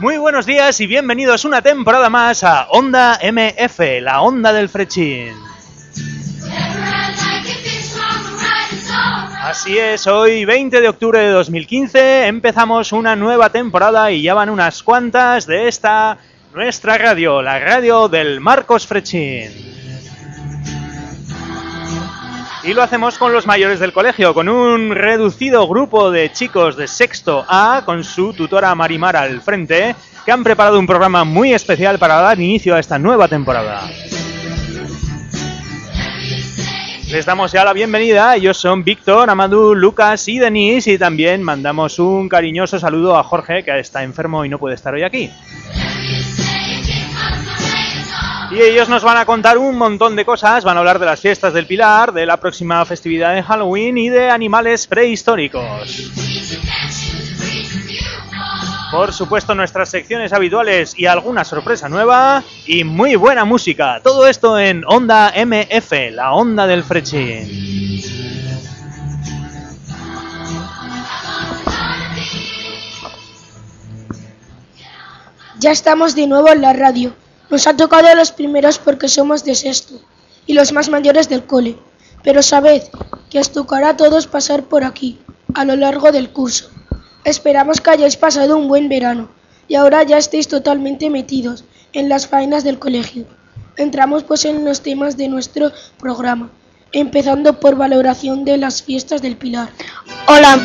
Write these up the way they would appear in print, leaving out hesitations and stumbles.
Muy buenos días y bienvenidos una temporada más a Onda MF, la onda del Frechín. Así es, hoy 20 de octubre de 2015 empezamos una nueva temporada y ya van unas cuantas de esta nuestra radio, la radio del Marcos Frechín. Y lo hacemos con los mayores del colegio, con un reducido grupo de chicos de sexto A, con su tutora Marimar al frente, que han preparado un programa muy especial para dar inicio a esta nueva temporada. Les damos ya la bienvenida, ellos son Víctor, Amadou, Lucas y Denise, y también mandamos un cariñoso saludo a Jorge, que está enfermo y no puede estar hoy aquí. Y ellos nos van a contar un montón de cosas, van a hablar de las fiestas del Pilar, de la próxima festividad de Halloween y de animales prehistóricos. Por supuesto, nuestras secciones habituales y alguna sorpresa nueva y muy buena música. Todo esto en Onda MF, la onda del Frechín. Ya estamos de nuevo en la radio. Nos ha tocado a los primeros porque somos de sexto y los más mayores del cole. Pero sabed que os tocará a todos pasar por aquí a lo largo del curso. Esperamos que hayáis pasado un buen verano y ahora ya estéis totalmente metidos en las faenas del colegio. Entramos pues en los temas de nuestro programa, empezando por valoración de las fiestas del Pilar. Hola.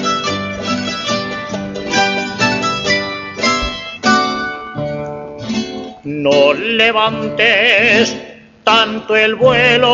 No levantes tanto el vuelo.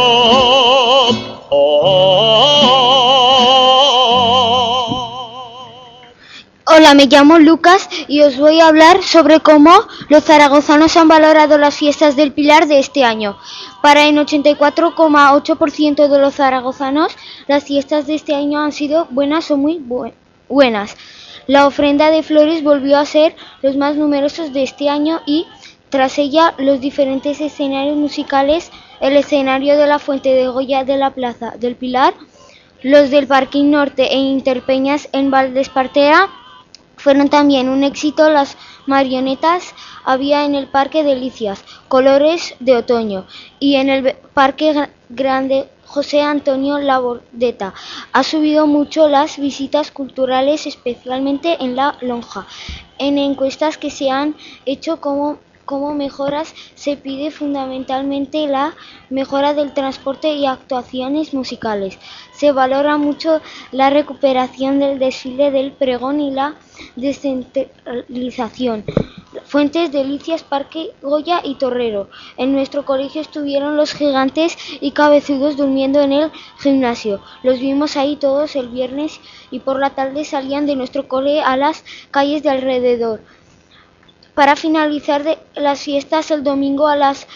Hola, me llamo Lucas y os voy a hablar sobre cómo los zaragozanos han valorado las fiestas del Pilar de este año. Para el 84,8% de los zaragozanos, las fiestas de este año han sido buenas o muy buenas. La ofrenda de flores volvió a ser los más numerosos de este año y tras ella, los diferentes escenarios musicales, el escenario de la Fuente de Goya de la Plaza del Pilar, los del Parking Norte e Interpeñas en Valdespartea, fueron también un éxito. Las marionetas había en el Parque Delicias, Colores de Otoño, y en el Parque Grande José Antonio Labordeta. Ha subido mucho las visitas culturales, especialmente en la lonja. En encuestas que se han hecho como mejoras se pide fundamentalmente la mejora del transporte y actuaciones musicales. Se valora mucho la recuperación del desfile del pregón y la descentralización. Fuentes, Delicias, Parque Goya y Torrero. En nuestro colegio estuvieron los gigantes y cabezudos durmiendo en el gimnasio. Los vimos ahí todos el viernes y por la tarde salían de nuestro cole a las calles de alrededor. Para finalizar las fiestas, el domingo a las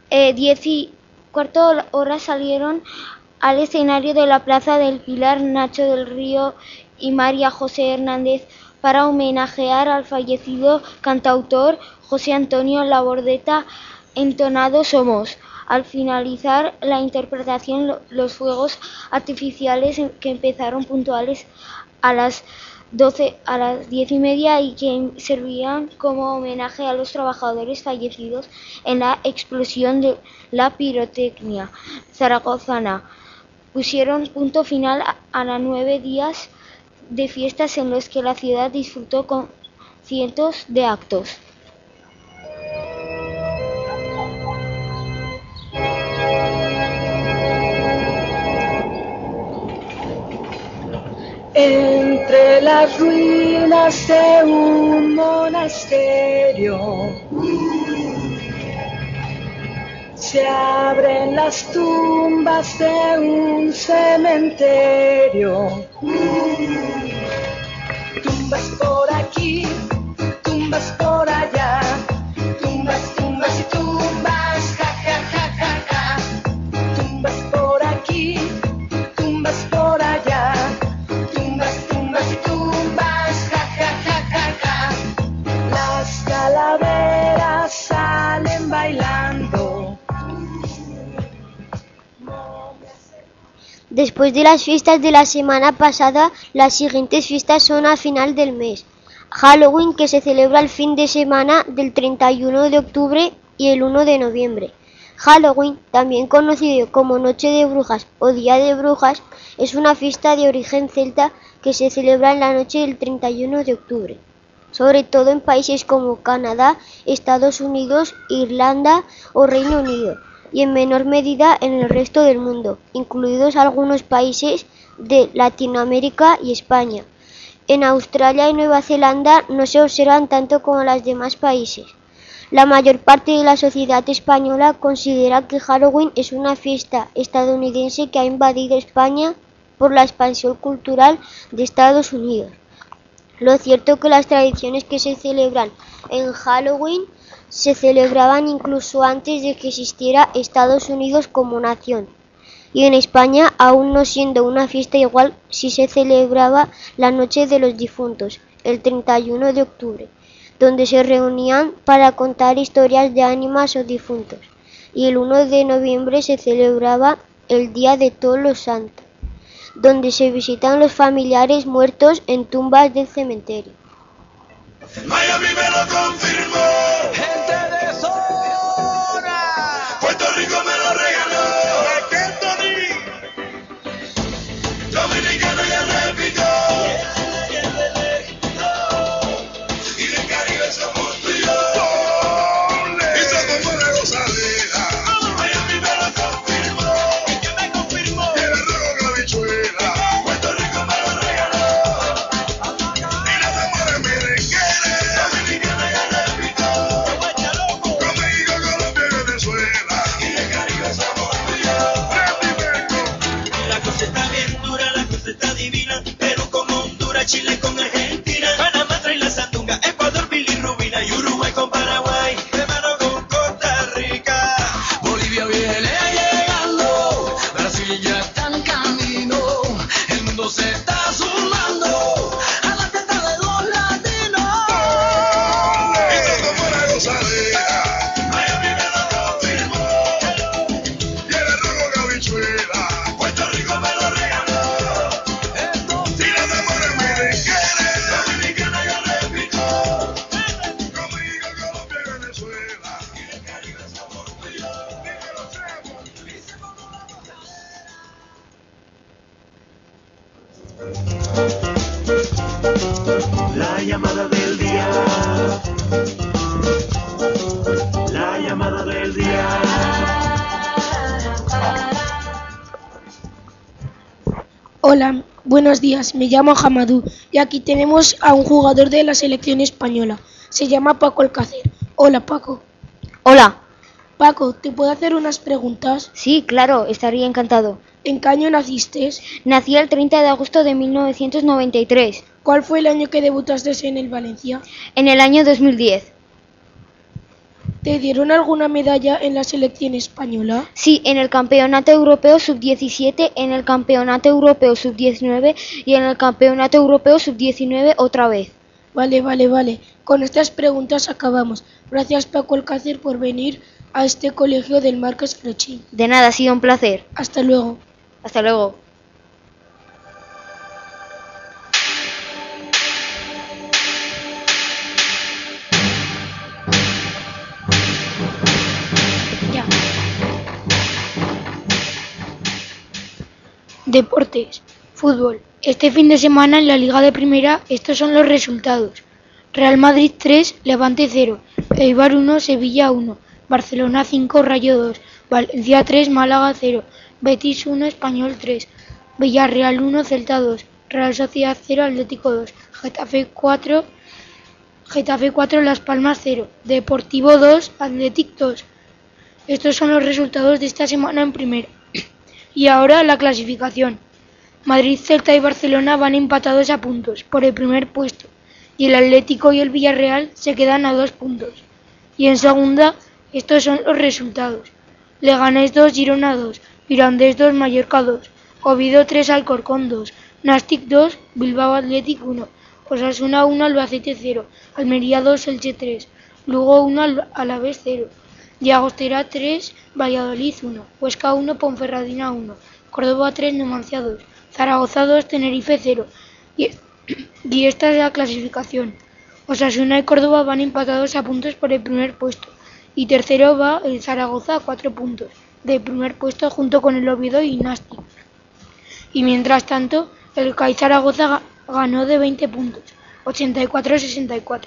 10:15 salieron al escenario de la Plaza del Pilar Nacho del Río y María José Hernández para homenajear al fallecido cantautor José Antonio Labordeta, entonado Somos. Al finalizar la interpretación, los fuegos artificiales que empezaron puntuales a las 10:30 y que servían como homenaje a los trabajadores fallecidos en la explosión de la pirotecnia zaragozana, pusieron punto final a los 9 días de fiestas en los que la ciudad disfrutó con cientos de actos. Entre las ruinas de un monasterio se abren las tumbas de un cementerio. Tumbas por aquí, tumbas por allá, tumbas, tumbas y tumbas, ja, ja, ja, ja, ja. Tumbas por aquí, tumbas por allá. Las calaveras salen bailando. Después de las fiestas de la semana pasada, las siguientes fiestas son a final del mes. Halloween, que se celebra el fin de semana del 31 de octubre y el 1 de noviembre. Halloween, también conocido como Noche de Brujas o Día de Brujas, es una fiesta de origen celta que se celebra en la noche del 31 de octubre, sobre todo en países como Canadá, Estados Unidos, Irlanda o Reino Unido, y en menor medida en el resto del mundo, incluidos algunos países de Latinoamérica y España. En Australia y Nueva Zelanda no se observan tanto como en los demás países. La mayor parte de la sociedad española considera que Halloween es una fiesta estadounidense que ha invadido España por la expansión cultural de Estados Unidos. Lo cierto es que las tradiciones que se celebran en Halloween se celebraban incluso antes de que existiera Estados Unidos como nación. Y en España, aún no siendo una fiesta igual, sí se celebraba la Noche de los Difuntos, el 31 de octubre, donde se reunían para contar historias de ánimas o difuntos. Y el 1 de noviembre se celebraba el Día de Todos los Santos, donde se visitan los familiares muertos en tumbas del cementerio. Miami me lo confirmó. Gente de zona. Puerto Rico me lo regaló. Dominicano ya repito. Y del Caribe somos tú y yo. Y somos buena gozadera. Miami me lo confirmó. ¿Quién me confirmó? Y el arroz con habichuela. Puerto Rico me lo regaló. Y las amores merengueras. Dominicana ya repito. Con México, Colombia y Venezuela. Y del Caribe somos tú y yo. La cosa está bien dura, la cosa está divina, pero con Honduras, Chile con Argentina, Panamá trae la sandunga, Ecuador, bilirrubina y Uruguay con Paraguay, de mano con Costa Rica. Bolivia viene llegando, Brasil ya está en camino, el mundo se está sumando a la fiesta de los latinos. Eso es como una gozadera. Miami me lo confirmó. Y el arroz con habichuela. Puerto Rico me lo regaló. Y las amores merengueras. Dominicana yo repito. Conmigo, Colombia y Venezuela. Y el Caribe somos tú y yo. Dímelo, Chemo. La llamada del día. La llamada del día. Hola, buenos días, me llamo Hamadou y aquí tenemos a un jugador de la selección española. Se llama Paco Alcácer. Hola, Paco. Hola. Paco, ¿te puedo hacer unas preguntas? Sí, claro, estaría encantado. ¿En qué año naciste? Nací el 30 de agosto de 1993, ¿Cuál fue el año que debutaste en el Valencia? en el año 2010. ¿Te dieron alguna medalla en la selección española? Sí, en el Campeonato Europeo Sub-17, en el Campeonato Europeo Sub-19 y en el Campeonato Europeo Sub-19 otra vez. Vale. Con estas preguntas acabamos. Gracias, Paco Alcácer, por venir a este colegio del Marqués Frechín. De nada, ha sido un placer. Hasta luego. Hasta luego. Ya. Deportes. Fútbol. Este fin de semana en la Liga de Primera estos son los resultados. Real Madrid 3, Levante 0, Eibar 1, Sevilla 1, Barcelona 5, Rayo 2, Valencia 3, Málaga 0, Betis 1, Español 3, Villarreal 1, Celta 2, Real Sociedad 0, Atlético 2, Getafe 4, Las Palmas 0, Deportivo 2, Athletic 2. Estos son los resultados de esta semana en Primera. Y ahora la clasificación. Madrid, Celta y Barcelona van empatados a puntos por el primer puesto y el Atlético y el Villarreal se quedan a 2 puntos. Y en segunda, estos son los resultados. Leganés 2, Girona 2, Mirandés 2, Mallorca 2, Oviedo 3, Alcorcón 2, Nàstic 2, Bilbao Athletic 1, Osasuna 1, Albacete 0, Almería 2, Elche 3, Lugo 1, Alavés 0, Llagostera 3, Valladolid 1, Huesca 1, Ponferradina 1, Córdoba 3, Numancia 2, Zaragoza 2, Tenerife 0. Y esta es la clasificación. Osasuna y Córdoba van empatados a puntos por el primer puesto. Y tercero va el Zaragoza a 4 puntos del primer puesto junto con el Oviedo y Nasti. Y mientras tanto, el CAI Zaragoza ganó de 20 puntos, 84-64.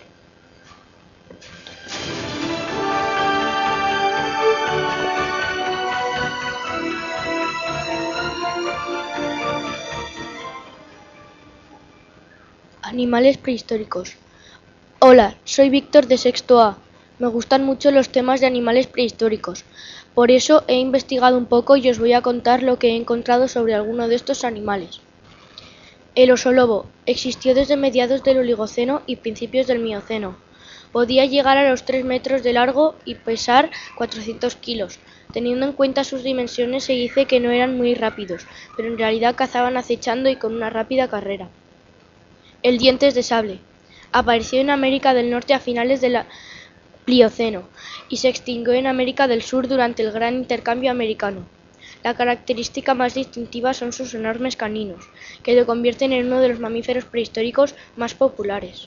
Animales prehistóricos. Hola, soy Víctor de sexto A. Me gustan mucho los temas de animales prehistóricos. Por eso he investigado un poco y os voy a contar lo que he encontrado sobre alguno de estos animales. El oso lobo existió desde mediados del Oligoceno y principios del Mioceno. Podía llegar a los 3 metros de largo y pesar 400 kilos. Teniendo en cuenta sus dimensiones se dice que no eran muy rápidos, pero en realidad cazaban acechando y con una rápida carrera. El dientes de sable. Apareció en América del Norte a finales del Plioceno y se extinguió en América del Sur durante el Gran Intercambio Americano. La característica más distintiva son sus enormes caninos, que lo convierten en uno de los mamíferos prehistóricos más populares.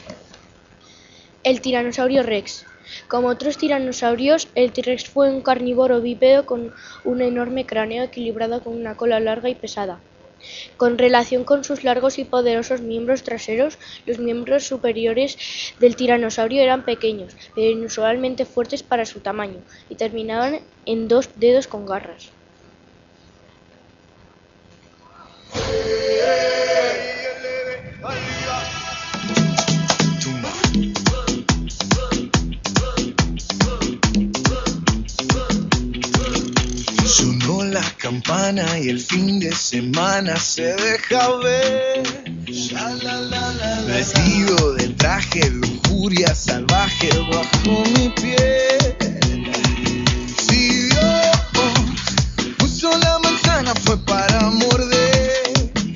El tiranosaurio rex. Como otros tiranosaurios, el T-Rex fue un carnívoro bípedo con un enorme cráneo equilibrado con una cola larga y pesada. Con relación con sus largos y poderosos miembros traseros, los miembros superiores del tiranosaurio eran pequeños, pero inusualmente fuertes para su tamaño, y terminaban en 2 dedos con garras. Sonó la campana y el fin de semana se deja ver. Vestido de traje, lujuria salvaje bajo mi piel. Si Dios puso la manzana fue para morder.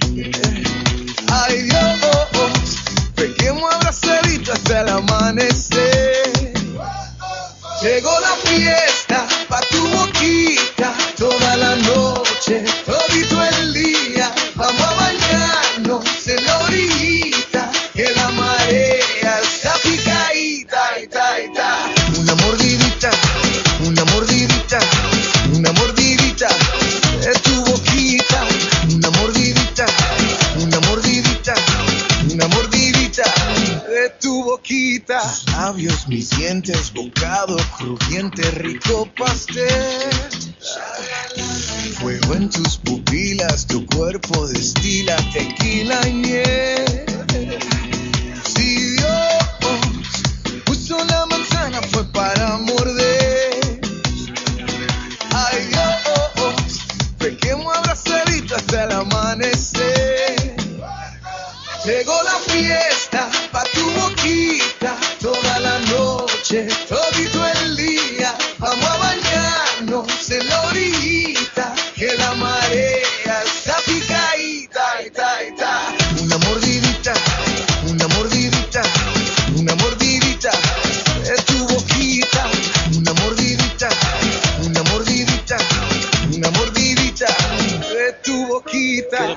Ay Dios, pequemos abrazadito hasta el amanecer. Llegó la fiesta pa' tu boquita, toda la noche, todito el día. Vamos a bañarnos en la orillita, que la marea está picadita, ita, ita. Una mordidita, una mordidita, una mordidita de tu boquita. Una mordidita, una mordidita, una mordidita de tu boquita. Tus labios, mis dientes, bocado crujiente, rico pastel. Fuego en tus pupilas, tu cuerpo destila tequila y miel. Si Dios puso la manzana fue para morder. Ay Dios, pequemos abrazadito hasta el amanecer. Llegó la fiesta pa' tu boquita, toda la noche, todito el día. Vamos a bañarnos en la orillita, que la marea está picadita, ita, ita. Una mordidita, una mordidita, una mordidita de tu boquita. Una mordidita, una mordidita, una mordidita de tu boquita.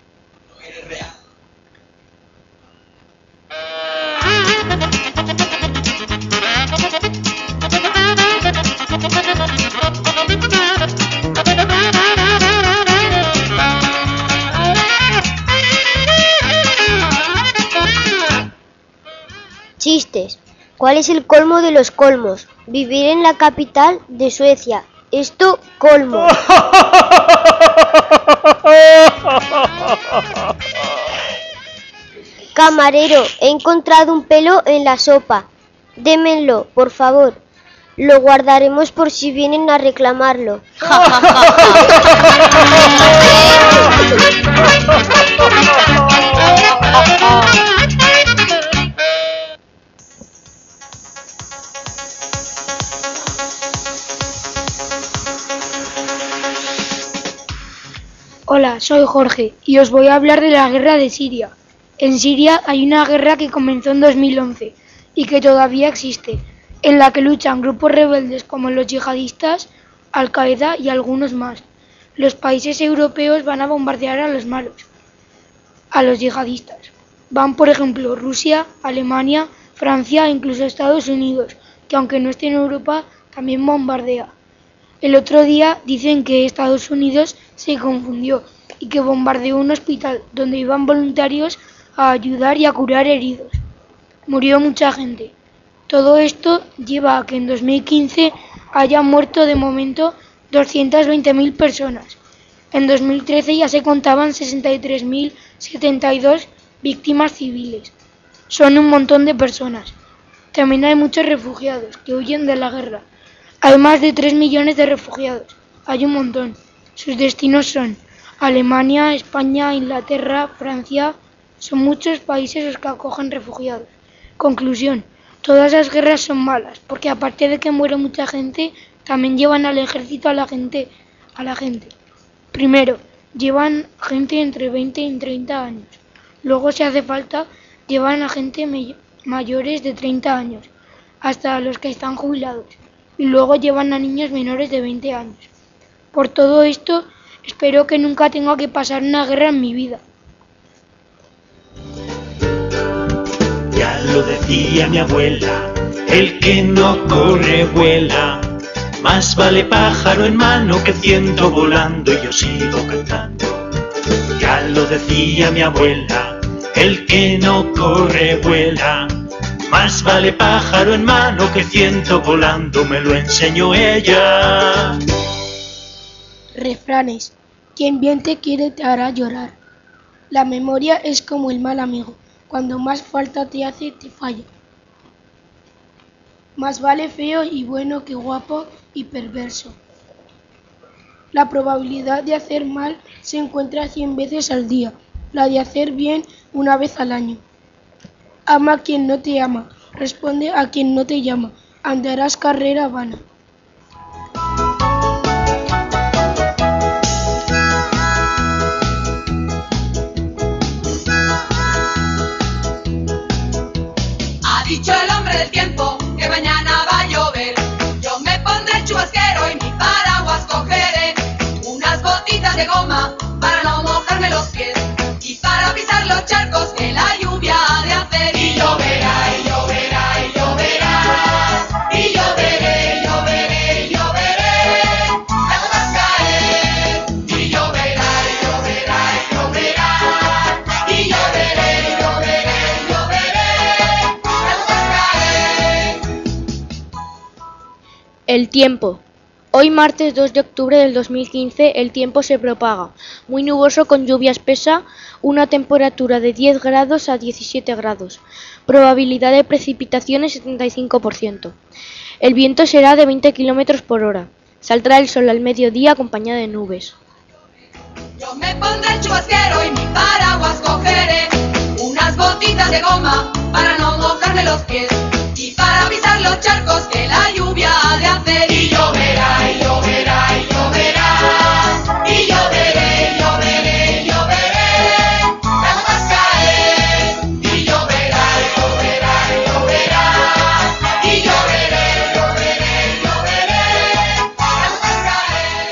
Chistes. ¿Cuál es el colmo de los colmos? Vivir en la capital de Suecia. Esto colmo. Camarero, he encontrado un pelo en la sopa. Démenlo, por favor. Lo guardaremos por si vienen a reclamarlo. Hola, soy Jorge y os voy a hablar de la guerra de Siria. En Siria hay una guerra que comenzó en 2011 y que todavía existe, en la que luchan grupos rebeldes como los yihadistas, Al-Qaeda y algunos más. Los países europeos van a bombardear a los malos, a los yihadistas. Van, por ejemplo, Rusia, Alemania, Francia e incluso Estados Unidos, que aunque no esté en Europa, también bombardea. El otro día dicen que Estados Unidos se confundió y que bombardeó un hospital donde iban voluntarios a ayudar y a curar heridos. Murió mucha gente. Todo esto lleva a que en 2015 hayan muerto de momento 220.000 personas. En 2013 ya se contaban 63.072 víctimas civiles. Son un montón de personas. También hay muchos refugiados que huyen de la guerra. Hay más de 3 millones de refugiados. Hay un montón. Sus destinos son Alemania, España, Inglaterra, Francia. Son muchos países los que acogen refugiados. Conclusión. Todas las guerras son malas, porque aparte de que muere mucha gente, también llevan al ejército a la gente. Primero, llevan gente entre 20 y 30 años. Luego, si hace falta, llevan a gente mayores de 30 años, hasta los que están jubilados. Y luego llevan a niños menores de 20 años. Por todo esto, espero que nunca tenga que pasar una guerra en mi vida. Ya lo decía mi abuela, el que no corre vuela. Más vale pájaro en mano que ciento volando, y yo sigo cantando. Ya lo decía mi abuela, el que no corre vuela. Más vale pájaro en mano que ciento volando, me lo enseñó ella. Refranes. Quien bien te quiere te hará llorar. La memoria es como el mal amigo. Cuando más falta te hace, te falla. Más vale feo y bueno que guapo y perverso. La probabilidad de hacer mal se encuentra 100 veces al día, la de hacer bien una vez al año. Ama a quien no te ama, responde a quien no te llama, andarás carrera vana. Ha dicho el hombre del tiempo que mañana va a llover. Yo me pondré el chubasquero y mi paraguas cogeré. Unas botitas de goma para no mojarme los pies y para pisar los charcos que la lluvia ha de hacer. Y lloverá, y lloverá, y lloverá. Y lloveré, lloveré, lloveré. Las gotas caer. Y lloverá, y lloverá, y lloverá. Y lloveré, lloveré, lloveré. Las gotas caer. El tiempo. Hoy martes 2 de octubre del 2015 el tiempo se propaga, muy nuboso con lluvia espesa, una temperatura de 10 grados a 17 grados, probabilidad de precipitaciones 75%. El viento será de 20 km por hora, saldrá el sol al mediodía acompañado de nubes. Yo me pondré el chubasquero y mi paraguas cogeré. Unas botitas de goma para no mojarme los pies y para pisar los charcos que la lluvia ha de hacer. Y lloverá, y lloverá, y lloverá. Y lloveré, lloveré, lloveré. Las gotas caer. Y lloverá, y lloverá, y lloverá. Y lloveré, lloveré, lloveré. Las gotas caer.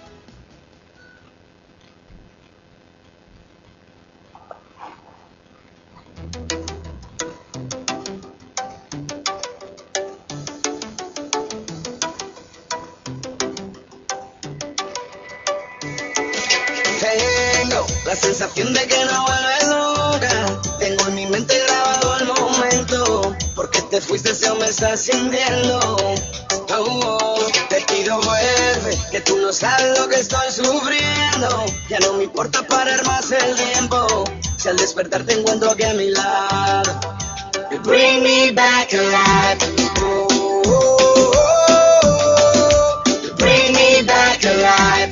Tengo la sensación de que no vuelves nunca. Tengo en mi mente grabado el momento. Porque te fuiste si aún me estás sintiendo. Oh, te pido vuelve, que tú no sabes lo que estoy sufriendo. Ya no me importa parar más el tiempo. Si al despertar te encuentro aquí a mi lado. You bring me back alive. Oh, oh, oh, oh. You bring me back alive.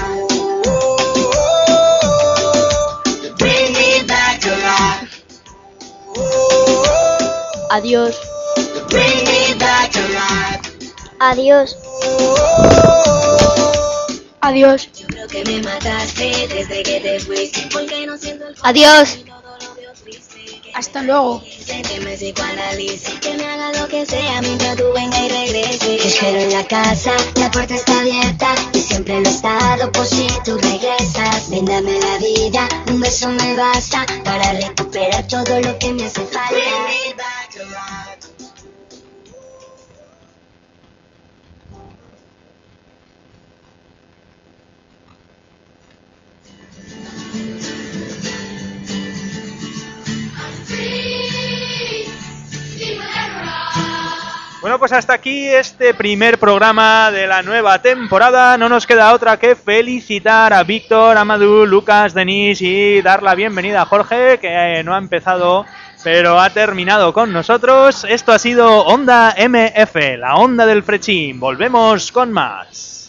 Adiós. Adiós. Adiós. Yo creo que me mataste desde que te fuiste, porque no siento el Adiós. Hasta luego. que me psicoanalice, que me haga lo que sea mientras tú vengas y regreses. Te espero en la casa, la puerta está abierta y siempre lo he estado por si tú regresas. Ven, dame la vida, un beso me basta para recuperar todo lo que me hace falta. Bring me back alive. Bueno, pues hasta aquí este primer programa de la nueva temporada. No nos queda otra que felicitar a Víctor, Amadou, Lucas, Denis y dar la bienvenida a Jorge, que no ha empezado pero ha terminado con nosotros. Esto ha sido Onda MF, la onda del Frechín. Volvemos con más.